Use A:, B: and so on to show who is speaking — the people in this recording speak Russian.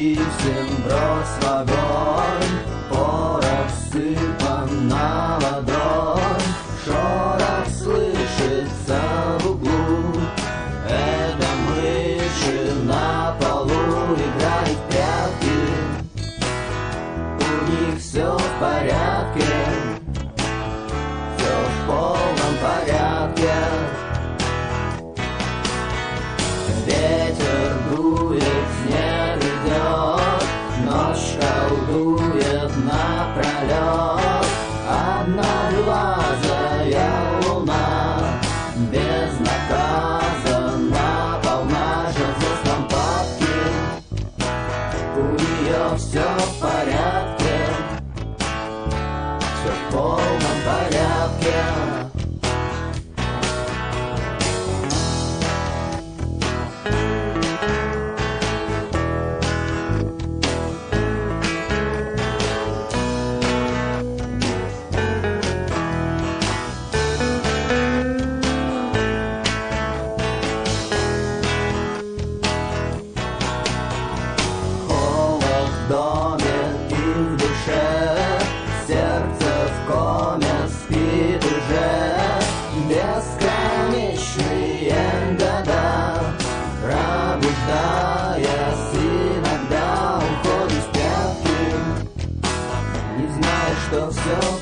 A: писем брось в огонь, порох сыпан на ладонь, шорох слышится в углу. Это мыши на полу играют в прятки, у них все в порядке, все в полном порядке. Ветер дует, снег идет, ночь колдует напролет. Одноглазая луна безнаказанно полнажет звездам папки. У нее все в порядке, все в полном порядке. В доме и в душе, сердце в коме спит уже. Бесконечные года, пробуждаясь, иногда уходит в прятки, не зная, что все